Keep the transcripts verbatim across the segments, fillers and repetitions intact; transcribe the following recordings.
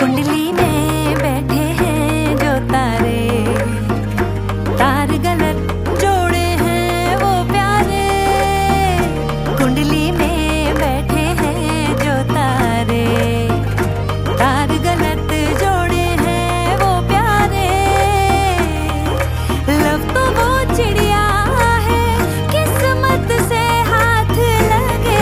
कुंडली में बैठे हैं जो तारे, तार गलत जोड़े हैं वो प्यारे। कुंडली में बैठे हैं जो तारे, तार गलत जोड़े हैं वो प्यारे। लव तो वो चिड़िया है किस्मत से हाथ लगे।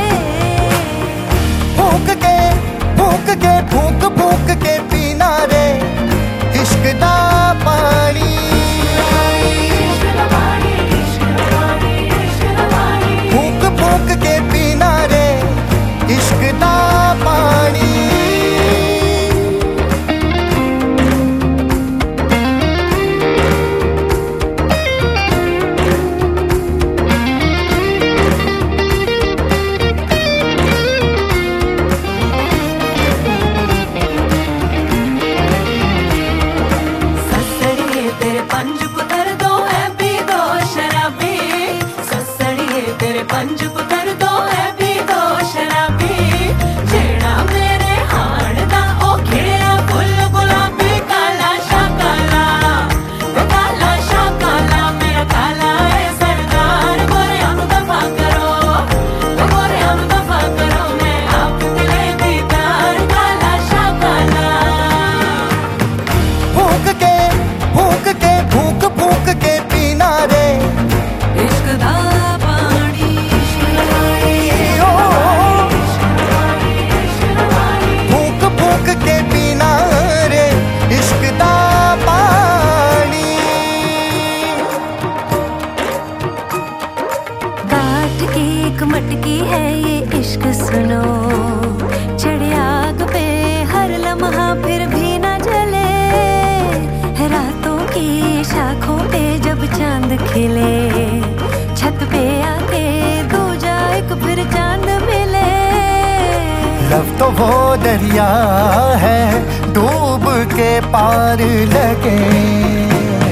भूख के भूख के भूख भूख के पीना रे इश्क दा पानी। भूख भूख के पीना रे इश्क दा पानी। पंज पुतर दो है भी दो शराबी, ससड़िए तेरे पंज पुतर दो है भी दो शराबी। जेड़ा मेरे हाड़ दा ओ खिड़िया फुल गुलाबी, काला शा काला ते काला शा काला मेरा काला है सरदार। गोरियां नू दफा करो ओ गोरियां नू दफा करो, मैं आप दिले दीदार काला शा काला। भूख के भूख के भूख भूख के पीना रे इश्क दा पानी। ओ भूख भूख के पीना रे इश्क दा पानी। काठ की एक मटकी है ये इश्क सुनो, चढ़े आग पे हर लम्हा फिर भी न जले। रातों की शाखों पे जब चांद खिले, छत पे आके दूजा एक फिर चांद मिले। लव तो वो दरिया है डूब के पार लगे।